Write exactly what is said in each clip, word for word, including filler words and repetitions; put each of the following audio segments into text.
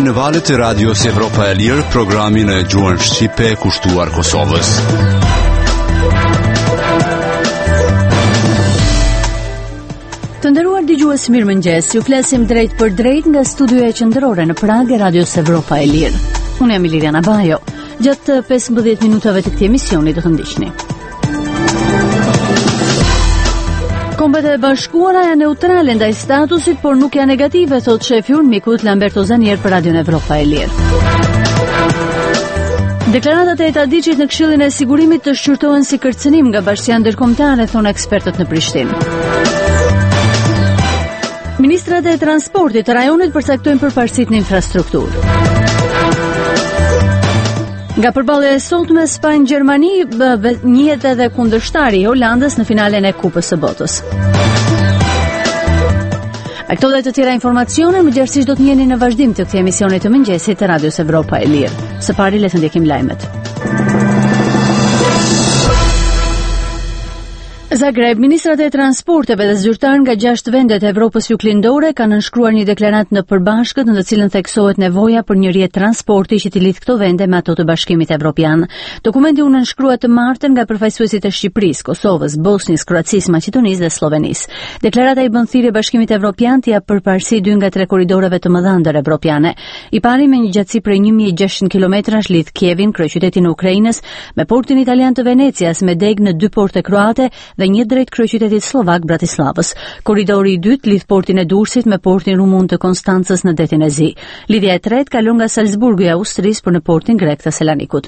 në valët e Radios Evropa e Lirë, programin e gjuhën shqipe kushtuar Kosovës. Të nderuar dëgjues, mirëmëngjes. Ju flasim drejt për drejt nga studioja qendrore në Prag e Radios Evropa e Lirë. Unë jam Liliana Bajo. Gjatë pesëmbëdhjetë minutave të këtij emisioni do të ndiqni. Kombet e Bashkuara janë neutrale ndaj statusit, por nuk janë negative, thot shefi i Unmikut Lamberto Zanier për Radion Evropa e Lirë. Deklaratat e Tadiçit në Këshillin e Sigurimit të shqyrtohen si kërcënim nga bashkia ndërkombëtare, thonë ekspertët në Prishtinë. Ministrat e transportit të rajonit përcaktojnë përparësitë në infrastrukturë. Nga përballja e sotme Spanjë-Gjermani, njihet edhe kundërshtari i Holandës në finalen e Kupës së Botës. A këto dhe të tjera informacione më gjerësisht do të njeni në vazhdim të këtij emisioni të mëngjesit të Radios Evropa e Lirë. Së pari le të ndjekim lajmet. Zagreb, ministrat e transporteve dhe zyrtar nga gjashtë vendet e Evropës juglindore kanë nënshkruar një deklaratë në përbashkët në të cilën theksohet nevoja për një rrjet transporti që të lidh këto vende me ato të Bashkimit Evropian. Dokumenti u nënshkrua të martën nga përfaqësuesit e Shqipërisë, Kosovës, Bosnisë, Kroacisë, Maqedonisë dhe Slovenisë. Deklarata i bën thirrje Bashkimit Evropian të japë përparësi dy nga tre korridoreve të mëdha ndërevropiane. I pari me një gjatësi prej një mijë e gjashtëqind kilometrash lidh Kievin, kryeqytetin e Ukrainës, me portin italian të Venecias, me deg në dy porte kroate dhe një drejt kryeqytetit slovak Bratislavës. Korridori i dytë lidh portin e Durrësit me portin rumun të Konstancës në detin e Zi. Lidhja e tretë kalon nga Salzburgu i Austrisë për në portin grek të Selanikut.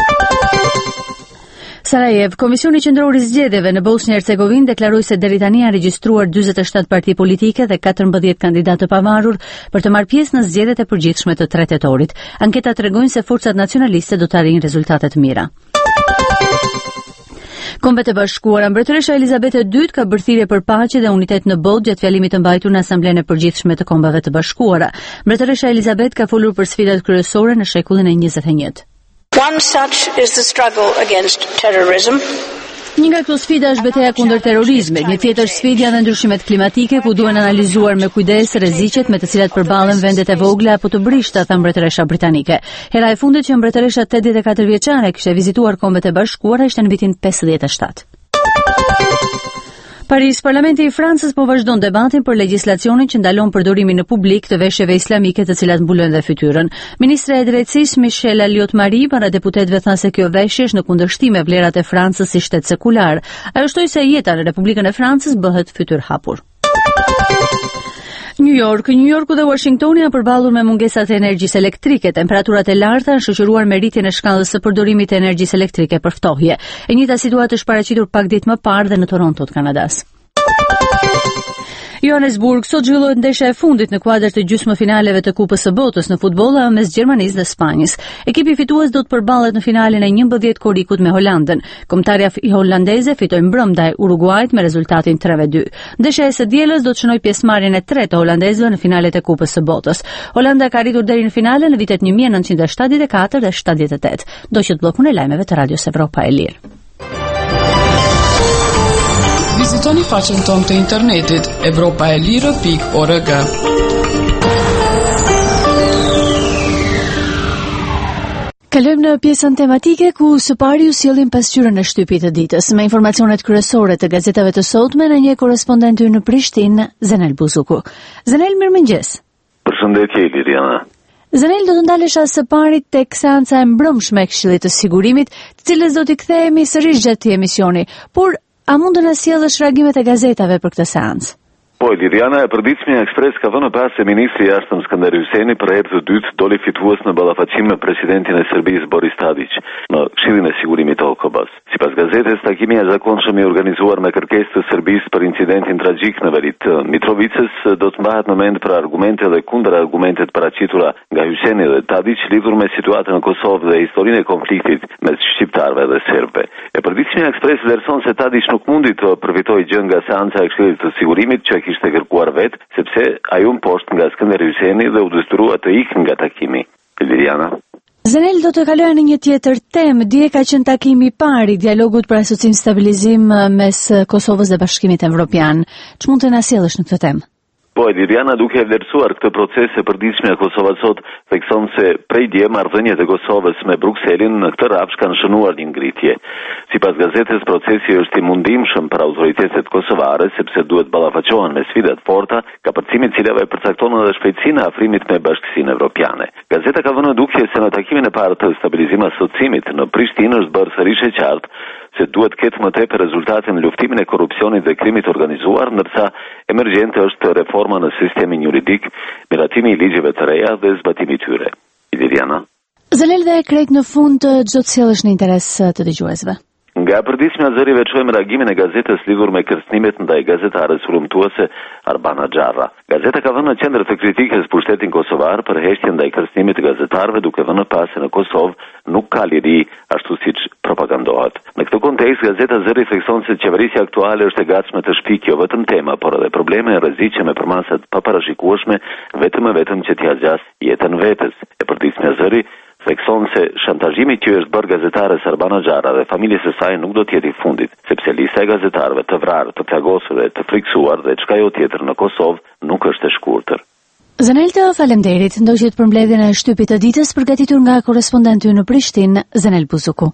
Sarajev, Komisioni Qendror i Zgjedhjeve në Bosnjë Hercegovinë deklaroi se deri tani janë regjistruar dyzet e shtatë parti politike dhe katërmbëdhjetë kandidatë të pavarur për të marrë pjesë në zgjedhjet e përgjithshme të tre tetorit. Anketa tregojnë se forcat nacionaliste do të arrijnë rezultate të mira. Kombet e Bashkuara, mbretëresha Elizabete e dytë ka bërë thirrje për paqe dhe unitet në botë gjatë fjalimit të mbajtur në Asamblenë e Përgjithshme të Kombeve të Bashkuara. Mbretëresha Elizabeth ka folur për sfidat kryesore në shekullin e njëzet e njëtë. One such is the struggle against terrorism. Një nga këto sfida është betejë kundër terrorizmit, një tjetër sfidë janë ndryshimet klimatike, ku duhen analizuar me kujdes rreziqet me të cilat përballen vendet e vogla apo të brishta, tha mbretëresha britanike. Hera e fundit që mbretëresha tetëdhjetë e katër vjeçare kishte vizituar Kombet e Bashkuara ishte në vitin pesëdhjetë e shtatë. Paris, Parlamenti i Francës po vazhdon debatin për legjislacionin që ndalon përdorimin në publik të veshjeve islamike të cilat mbulojnë dhe fytyrën. Ministra e Drejtësisë Michel Alliot-Marie para deputetëve tha se kjo veshje është në kundërshtim me vlerat e Francës si shtet sekular. Ajo shtoi se jeta në Republikën e Francës bëhet fytyrhapur. New York, New Yorku dhe Washingtoni janë përballur me mungesat e energjisë elektrike. Temperaturat e larta janë shoqëruar me rritjen e shkallës së përdorimit të energjisë elektrike për ftohje. E njëjta situatë është paraqitur pak ditë më parë dhe në Toronto të Kanadas. Johannesburg, sot zhvillohet ndeshja e fundit në kuadër të gjysmëfinaleve të Kupës së Botës në futboll mes Gjermanisë dhe Spanjës. Ekipi fitues do të përballet në finalen e njëmbëdhjetë korikut me Holandën. Kombëtarja holandeze fitoi mbrëm ndaj Uruguayt me rezultatin tre dy. Ndeshja e së dielës do të shënojë pjesëmarrjen e tretë të holandezëve në finalet e Kupës së Botës. Holanda ka arritur deri në finale në vitet një mijë e nëntëqind e shtatëdhjetë e katër dhe shtatëdhjetë e tetë. Do që të bllokun e lajmeve të Radios Evropa e Lirë. Vizitoni faqen tonë të internetit evropaelire pikë org. Kalojmë në pjesën tematike ku së pari ju sjellim pasqyrën e shtypit të ditës me informacionet kryesore të gazetave të sotme në një korrespondent në Prishtinë, Zenel Buzuku. Zenel, mirëmëngjes. Përshëndetje Liliana. Zenel, do të ndalesha së pari tek seanca e mbrëmshme e Këshillit të Sigurimit, të cilës do t'i kthehemi sërish gjatë këtij emisioni, por a mund të na sjellësh reagimet e gazetave për këtë seancë? Po, Liliana, e përditshmja Ekspres ka vënë pas se ministri i jashtëm Skënder Hyseni për herë të dytë doli fitues në ballafaqim me presidentin e Serbisë Boris Tadić në Këshillin e Sigurimit të O K B-s. Sipas gazetës, takimi i zakonshëm i organizuar me kërkesë të Serbisë për incidentin tragjik në veri të Mitrovicës do të mbahet në mend për argumente dhe kundër argumentet paraqitura nga Hyseni dhe Tadić lidhur me situatën në Kosovë dhe historinë e konfliktit mes shqiptarëve dhe serbëve. E përditshmja Ekspres vlerëson se Tadić nuk mundi të përfitojë gjë nga seanca e Këshillit të Sigurimit që ishte kërkuar vetë, sepse ai u poshtë nga Skënder Hyseni dhe u dështrua të ikë nga takimi. Liliana. Zenel, do të kaloja në një tjetër temë. Dje ka qenë takimi i parë i dialogut për asocim stabilizim mes Kosovës dhe Bashkimit Evropian. Ç'mund të na sjellësh në këtë temë? Po, Liriana, duke e vlerësuar këtë proces e përditshme e Kosovës sot, thekson se prej dje marrëdhëniet e Kosovës me Brukselin në këtë rafsh kanë shënuar një ngritje. Sipas gazetës, procesi është i mundimshëm për autoritetet kosovare sepse duhet ballafaqohen me sfidat forta, kapërcimi i cilave përcakton edhe shpejtësinë e afrimit me Bashkësinë Evropiane. Gazeta ka vënë dukje se në takimin e parë të stabilizim asociimit në Prishtinë është bërë sërish e qartë se duhet ketë më tepër rezultate në luftimin e korrupsionit dhe krimit organizuar, ndërsa emergjente është reforma në sistemin juridik, miratimi i ligjeve të reja dhe zbatimi i tyre. Iliriana. Zëlel dhe krejt në fund çdo të sjellësh në interes të dëgjuesve. Nga përditshmja zëri veçojmë reagimin e gazetës lidhur me kërcënimet ndaj gazetares frymtuese Arbana Xharra. Gazeta ka vënë në qendër të kritikës pushtetin kosovar për heshtjen ndaj kërcënimit të gazetarëve, duke vënë pas se në Kosovë nuk ka liri ashtu siç propagandohet. Në këtë kontekst, gazeta zëri thekson se qeverisja aktuale është e gatshme të shpikë jo vetëm tema, por edhe probleme e rrezikshme për masat pa parashikueshme, vetëm e vetëm që t'ia zgjas jetën vetes. E përditshmja zëri thekson se shantazhimi që është bërë gazetares Arbana Xharra dhe familjes së saj nuk do të jetë i fundit, sepse lista e gazetarëve të vrarë, të plagosur dhe të friksuar dhe çka jo tjetër në Kosovë nuk është e shkurtër. Zanel, të faleminderit, ndoqët për mbledhjen e shtypit të ditës përgatitur nga korrespondenti në Prishtinë, Zanel Buzuku.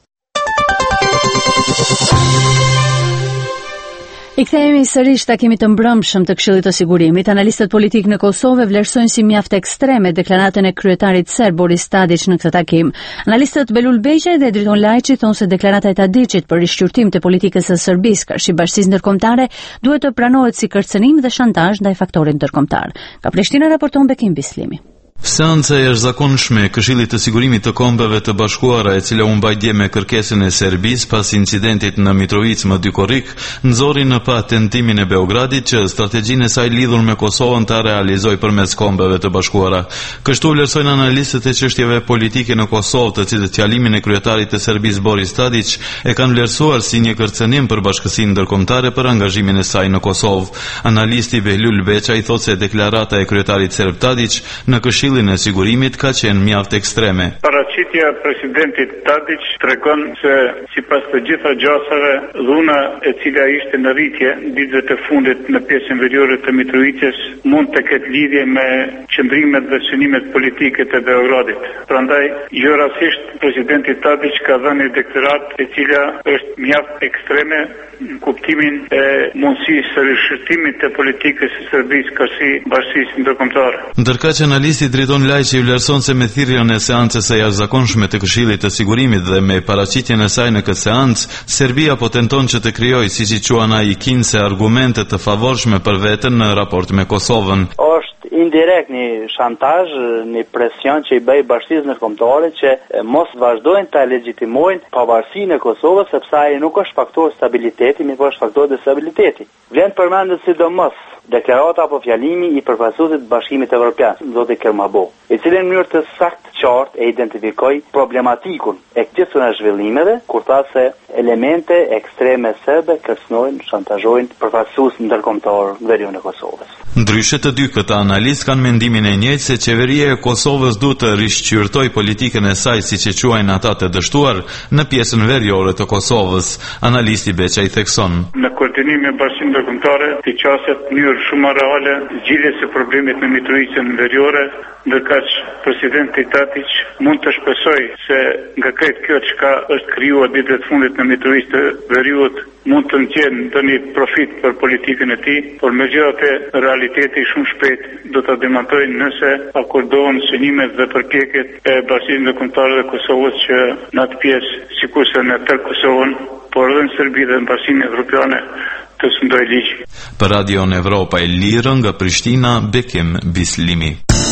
I kthehemi sërish takimit të mbrëmshëm të Këshillit të Sigurimit. Analistët politik në Kosovë vlerësojnë si mjaft ekstreme deklaratën e kryetarit serb Boris Tadić në këtë takim. Analistët Belul Beqaj dhe Driton Lajçi thonë se deklarata e Tadićit për rishqyrtim të politikës së Serbisë karshi Bashkisë Ndërkombëtare duhet të pranohet si kërcënim dhe shantazh ndaj faktorit ndërkombëtar. Ka Prishtina, raporton Bekim Bislimi. Seanca e jashtëzakonshme e Këshillit të Sigurimit të Kombeve të Bashkuara, e cila u mbajtje me kërkesën e Serbisë pas incidentit në Mitrovica më dy korrik, nxorri në pa tentimin e Beogradit që strategjinë e saj lidhur me Kosovën ta realizojë përmes Kombeve të Bashkuara. Kështu vlerësojnë analistët e çështjeve politike në Kosovë, të cilët fjalimin e kryetarit të Serbisë Boris Tadić e kanë vlerësuar si një kërcënim për Bashkësinë Ndërkombëtare për angazhimin e saj në Kosovë. Analisti Behlul Beqaj thotë se deklarata e kryetarit serb Tadić në Këshillin e Sigurimit ka qenë mjaft ekstreme. Paraqitja e presidentit Tadić tregon se sipas të gjitha gjasave, dhuna e cila ishte në rritje ditëve të fundit në pjesën veriore të Mitrovicës mund të ketë lidhje me qëndrimet dhe synimet politike të Beogradit. Prandaj, jo rastisht presidenti Tadić ka dhënë deklaratë e cila është mjaft ekstreme në kuptimin e mundësisë së rishqyrtimit të politikës së Serbisë karshi Bashkisë Ndërkombëtare. Ndërkaq që analisti Driton Lajçi vlerëson se me thirrjen e seancës së jashtëzakonshme të Këshillit të Sigurimit dhe me paraqitjen e saj në këtë seancë, Serbia po tenton që të krijojë, siç i quan ai, kinse argumente të favorshme për veten në raport me Kosovën. Është indirekt një shantazh, një presion që i bëj Bashkisë Ndërkombëtare që mos vazhdojnë ta legjitimojnë pavarësinë e Kosovës, sepse ai nuk është faktor stabiliteti, mirë po është faktor destabiliteti. Vlen përmendet sidomos deklarata apo fjalimi i përfaqësuesit të Bashkimit Evropian, zoti Kermabo, i cili në mënyrë të saktë qartë e identifikoi problematikun e këtyre zhvillimeve, kur tha se elemente ekstreme serbe kërcënojnë, shantazhojnë përfaqësues ndërkombëtar në veriun e Kosovës. Ndryshe të dy këta analistë kanë mendimin e njëjtë se qeveria e Kosovës duhet të rishqyrtojë politikën e saj, siç e quajnë ata të dështuar, në pjesën veriore të Kosovës. Analisti Beqaj thekson: Në koordinim me Bashkinë Ndërkombëtare, të qaset në mënyrë shumë reale zgjidhjes së problemit me Mitrovicën veriore, ndërkaq presidenti Tadić mund të shpresoj se nga këtë kjo çka është krijuar ditët e fundit në Mitrovicë veriut mund të ndjen ndonjë profit për politikën e tij, por megjithatë realiteti shumë shpejt do ta demontojë nëse akordohen synimet dhe përpjekjet e Bashkisë Ndërkombëtare të Kosovës që në atë pjesë, sikurse në tërë Kosovën, por edhe në Serbi dhe në Bashkinë Evropiane, të sundoj ligj. Për Radion Evropa e Lirë nga Prishtina, Bekim Bislimi.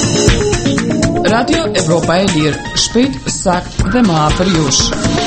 Radio Evropa e Lirë, shpejt, sakt dhe më afër jush.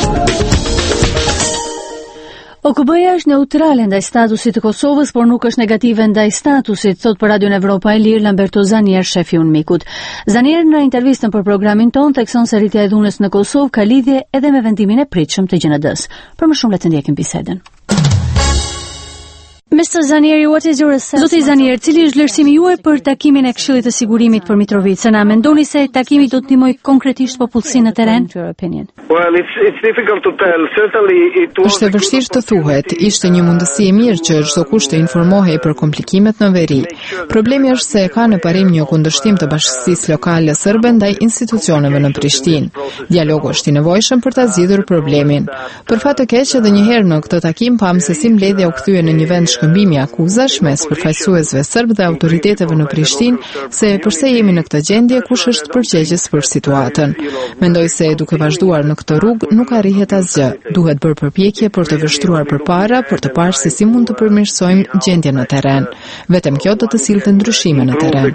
O K B-ja është neutrale ndaj statusit të Kosovës, por nuk është negative ndaj statusit, thot për Radion Evropa e Lirë Lamberto Zanier, shefi i UNMIK-ut. Zanier në intervistën për programin ton thekson se rritja e dhunës në Kosovë ka lidhje edhe me vendimin e pritshëm të G N D-s. Për më shumë le të ndjekim bisedën. mister Zanieri, what is your assessment? Zoti Zanier, cili është vlerësimi juaj për takimin e Këshillit të Sigurimit për Mitrovicën? A mendoni se takimi do të ndihmojë konkretisht popullsinë në terren? Well, it's it's difficult to tell. Certainly it was. Është e vështirë të thuhet. Ishte një mundësi e mirë që çdo kush të informohej për komplikimet në veri. Problemi është se ka në parim një kundërshtim të bashkësisë lokale serbe ndaj institucioneve në Prishtinë. Dialogu është i nevojshëm për ta zgjidhur problemin. Për fat të keq, edhe një herë në këtë takim pam se si mbledhja u kthye në një vend shkëmbimi akuzash mes përfaqësuesve serb dhe autoriteteve në Prishtinë se përse jemi në këtë gjendje, kush është përgjegjës për situatën. Mendoj se duke vazhduar në këtë rrugë nuk arrihet asgjë. Duhet bërë përpjekje për të vështruar përpara për të parë se si mund të përmirësojmë gjendjen në terren. Vetëm kjo do të sillte ndryshime në terren.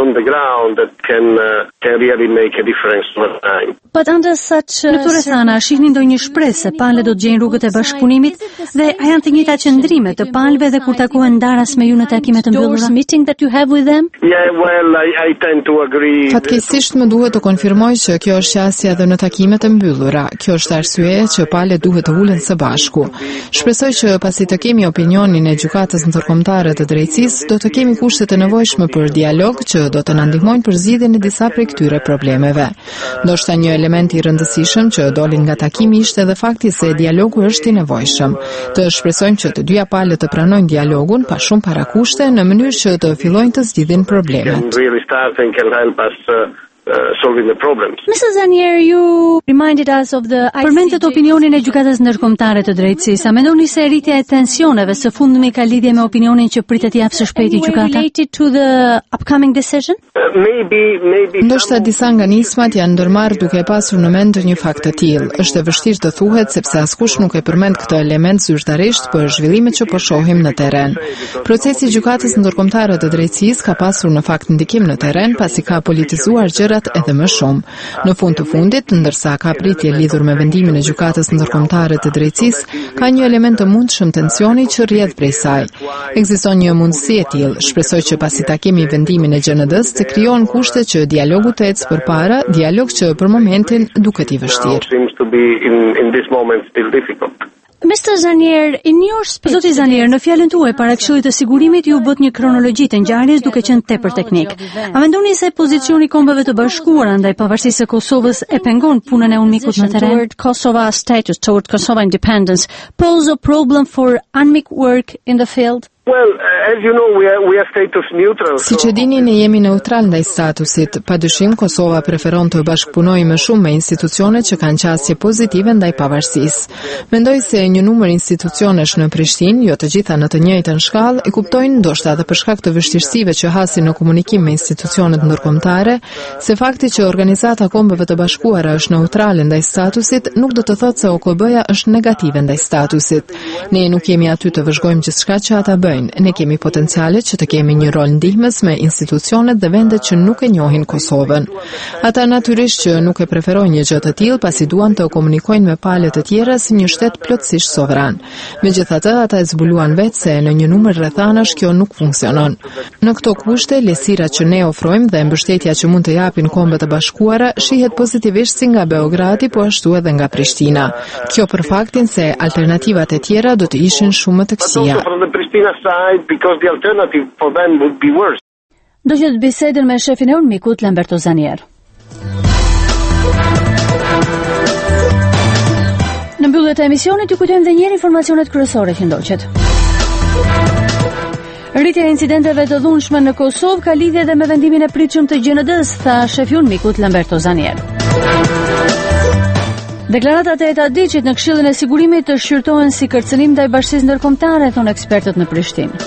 Në Ture Thana, shihni ndonjë shpresë se palët do të gjejnë rrugët e bashkëpunimit dhe a janë të njëjta qëndrime të palëve dhe kur takohen daras me ju në takime të mbyllura? Fatkeqësisht më duhet të konfirmoj që kjo është qasja edhe në takimet e mbyllura. Kjo është arsyeja që palët duhet të ulen së bashku. Shpresoj që pasi të kemi opinionin e gjykatës ndërkombëtare të drejtësisë, do të kemi kushtet e nevojshme për dialog që do të na ndihmojnë për zgjidhjen e disa prej këtyre problemeve. Ndoshta një element i rëndësishëm që doli nga takimi ishte edhe fakti se dialogu është i nevojshëm. Të shpresojmë që të dyja palët të pranojnë dialogun pa shumë parakushte në mënyrë që të fillojnë të zgjidhin problemet. Uh, solving the problems. mister Zanier, you reminded us of the Përmendët opinionin e gjykatës ndërkombëtare të drejtësisë. A mendoni se rritja e tensioneve së fundmi ka lidhje me opinionin që pritet të japë së shpejti gjykata? Related to the upcoming decision? Uh, maybe, maybe. Ndoshta disa nga nismat janë ndërmarrë duke pasur në mend një fakt të tillë. Është e vështirë të thuhet sepse askush nuk e përmend këtë element zyrtarisht për zhvillimet që po shohim në terren. Procesi i gjykatës ndërkombëtare të drejtësisë ka pasur në fakt ndikim në terren pasi ka politizuar gjëra edhe më shumë. Në fund të fundit, ndërsa ka pritje lidhur me vendimin e gjykatës ndërkombëtare të drejtësisë, ka një element të mundshëm tensioni që rrjedh prej saj. Ekziston një mundësi e tillë. Shpresoj që pasi ta kemi vendimin e G N D-s të krijohen kushte që dialogu të ecë përpara, dialog që për momentin duket i vështirë. mister Zanier, in your speech... Zoti Zanier, në fjalën tuaj para Këshillit të Sigurimit ju bët një kronologji të ngjarjes duke qenë tepër teknik. A mendoni se pozicioni i Kombeve të Bashkuara ndaj pavarësisë së Kosovës e pengon punën e UNMIK-ut në terren? Kosova status toward Kosovo independence pose a problem for UNMIK work in the field? Well, as you know, we are, we are status neutral. Siç e dini, ne jemi neutral ndaj statusit. Padyshim Kosova preferon të bashkëpunojë më shumë me institucionet që kanë qasje pozitive ndaj pavarësisë. Mendoj se një numër institucionesh në Prishtinë, jo të gjitha në të njëjtën shkallë, e kuptojnë ndoshta edhe për shkak të vështirësive që hasin në komunikim me institucionet ndërkombëtare, se fakti që Organizata e Kombeve të Bashkuara është neutrale ndaj statusit nuk do të thotë se O K B-ja është negative ndaj statusit. Ne nuk jemi aty të vëzhgojmë gjithçka që ata bëjnë. Ne kemi potencialet që të kemi një rol ndihmës me institucionet dhe vendet që nuk e njohin Kosovën. Ata natyrisht që nuk e preferojnë një gjë të tillë pasi duan të komunikojnë me palët të tjera si një shtet plotësisht sovran. Megjithatë, ata e zbuluan vetë se në një numër rrethanash kjo nuk funksionon. Në këto kushte, lesirat që ne ofrojmë dhe mbështetja që mund të japin Kombet e Bashkuara shihet pozitivisht si nga Beogradi, po ashtu edhe nga Prishtina. Kjo për faktin se alternativat e tjera do të ishin shumë më të këqija. Because the alternative for them would be worse. Do që të bisedën me shefin e UNMIK-ut Lamberto Zanier. Në mbyllje të emisionit ju kujtojmë edhe një herë informacionet kryesore që ndoqet. Rritja e incidenteve të dhunshme në Kosovë ka lidhje edhe me vendimin e pritshëm të G N D-s, tha shefi i UNMIK-ut Lamberto Zanier. Deklaratat e Etadiçit në Këshillin e Sigurimit të shqyrtohen si kërcënim ndaj bashkisë ndërkombëtare, thonë ekspertët në Prishtinë.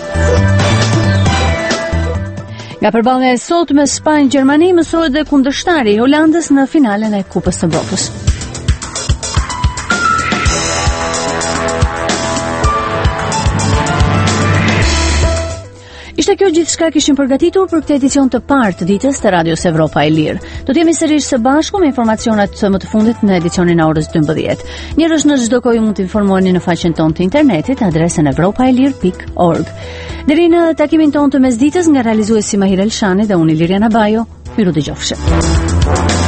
Nga përballja e sot me Spanjë Gjermani mësohet dhe kundërshtari i Holandës në finalen e Kupës së Botës. Ishte kjo gjithçka kishim përgatitur për këtë edicion të parë të ditës të Radios Evropa e Lirë. Do të jemi sërish së bashku me informacionet më të fundit në edicionin e orës dymbëdhjetë. Njerëz në çdo kohë mund të informoheni në faqen tonë të internetit, adresën evropaelir pikë org. Deri në takimin tonë të mesditës nga realizuesi Mahir Elshani dhe unë Liriana Bajo, miru dëgjofshë.